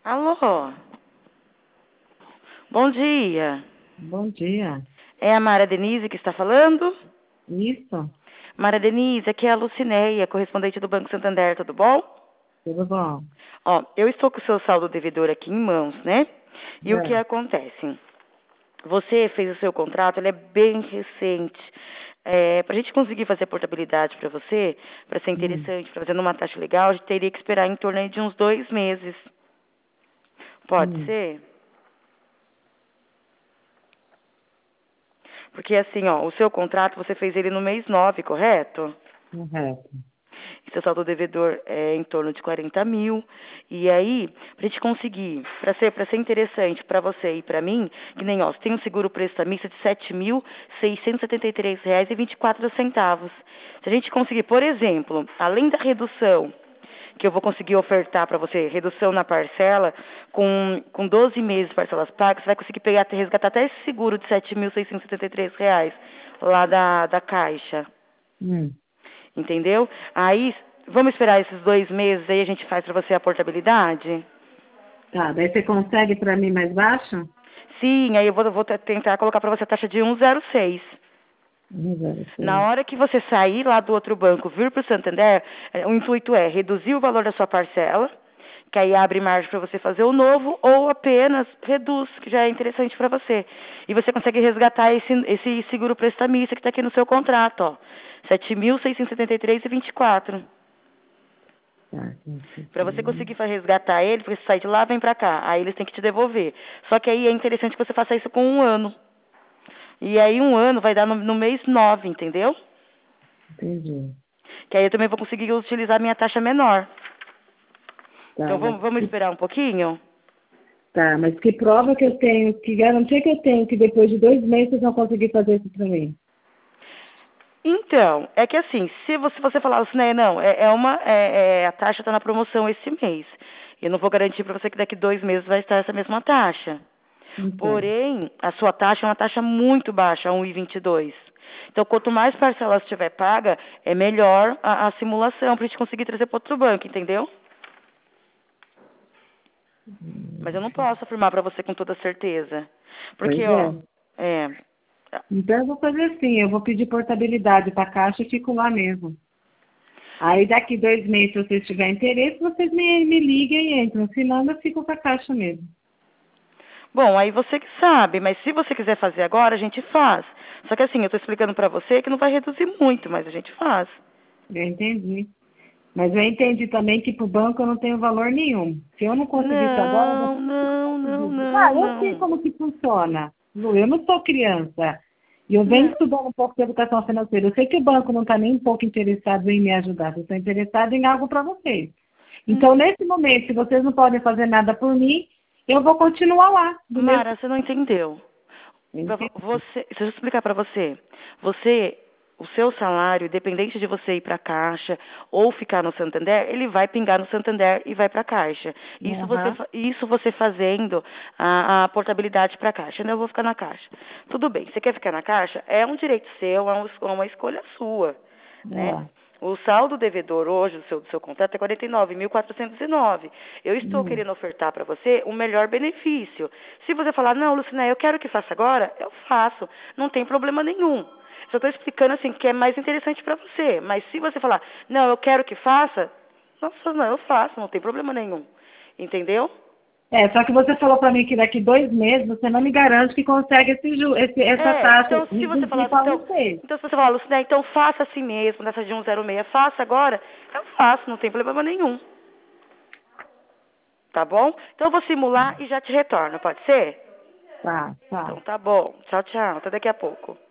Alô? Bom dia. Bom dia. É a Mara Denise que está falando? Isso, Mara Denise, aqui é a Lucinéia, correspondente do Banco Santander, tudo bom? tudo bom? Ó, eu estou com o seu saldo devedor aqui em mãos, né? E o que É. acontece? Você fez o seu contrato, ele é bem recente. Para a gente conseguir fazer portabilidade para você, para ser Hum. interessante, para fazer numa taxa legal, a gente teria que esperar em torno aí de uns 2 meses. Pode Hum. ser? Porque assim, ó, o seu contrato você fez ele no mês 9, correto? Correto. E seu saldo devedor é em torno de 40 mil. E aí, pra gente conseguir, pra ser interessante pra você e pra mim, que nem, ó, você tem um seguro prestamista de R$ 7.673,24. Se a gente conseguir, por exemplo, além da redução que eu vou conseguir ofertar para você, redução na parcela, com 12 meses de parcelas pagas, você vai conseguir pegar, resgatar até esse seguro de R$ 7.673 lá da Caixa, Hum. entendeu? Aí, vamos esperar esses 2 meses, aí a gente faz para você a portabilidade? Tá, daí você consegue para mim mais baixo? Sim, aí eu vou tentar colocar para você a taxa de 1,06. Na 1,06. hora que você sair lá do outro banco, vir para o Santander, o intuito é reduzir o valor da sua parcela, que aí abre margem para você fazer o novo, ou apenas reduz, que já é interessante para você. E você consegue resgatar esse seguro prestamista que está aqui no seu contrato, ó. 7.673,24. Tá, Para você conseguir resgatar ele, porque você sai de lá, vem para cá. Aí eles têm que te devolver. Só que aí é interessante que você faça isso com 1 ano. E aí 1 ano vai dar no mês 9, entendeu? entendi. Que aí eu também vou conseguir utilizar minha taxa menor. Tá, Então vamos esperar um pouquinho? mas que prova que eu tenho, que garantia que eu tenho que depois de 2 meses vocês vão conseguir fazer isso para mim? Então, é que assim, se você falar assim, né, não, a taxa está na promoção esse mês. Eu não vou garantir para você que daqui 2 meses vai estar essa mesma taxa. Então, Porém, a sua taxa é uma taxa muito baixa, 1,22. Então, quanto mais parcelas tiver paga, é melhor a simulação para a gente conseguir trazer para outro banco, entendeu? Mas eu não posso afirmar para você com toda certeza. Porque, pois ó, é. é, Então eu vou fazer assim, eu vou pedir portabilidade para a Caixa e fico lá mesmo. Aí daqui 2 meses, se vocês tiverem interesse, vocês me liguem e entram. Senão eu fico com a Caixa mesmo. bom, aí você que sabe, mas se você quiser fazer agora, a gente faz. Só que assim, eu estou explicando para você que não vai reduzir muito, mas a gente faz. Eu entendi. Mas eu entendi também que para o banco eu não tenho valor nenhum. Se eu não conseguir isso agora, Não, depois eu não, não, consigo. não, Eu sei não. como que funciona. Lu, eu não sou criança. E eu venho Não. estudando um pouco de educação financeira. Eu sei que o banco não está nem um pouco interessado em me ajudar. Eu estou interessado em algo para vocês. Então, nesse momento, se vocês não podem fazer nada por mim, eu vou continuar lá, do mesmo. Mara, você não entendeu. Deixa eu explicar para você. O seu salário, independente de você ir para a Caixa ou ficar no Santander, ele vai pingar no Santander e vai para a Caixa. Aham. Isso você fazendo a portabilidade para a Caixa. Não, eu vou ficar na Caixa. Tudo bem, você quer ficar na Caixa? É um direito seu, uma escolha sua, né? É. O saldo devedor hoje do seu contrato é 49.409. Eu estou Hum. querendo ofertar para você o melhor benefício. Se você falar, não, Lucina, eu quero que faça agora, eu faço. Não tem problema nenhum. Só estou explicando assim que é mais interessante para você. Mas se você falar, não, eu quero que faça, nossa, não, eu faço, não tem problema nenhum. Entendeu? Só que você falou para mim que daqui 2 meses você não me garante que consegue essa taxa Então se você reduzir falar, para vocês. então se você falar, Lucina, então faça assim mesmo, nessa de 106, faça agora, eu faço, não tem problema nenhum. Tá bom? Então eu vou simular e já te retorno, pode ser? Tá, tá. Então tá bom. Tchau, tchau. Até daqui a pouco.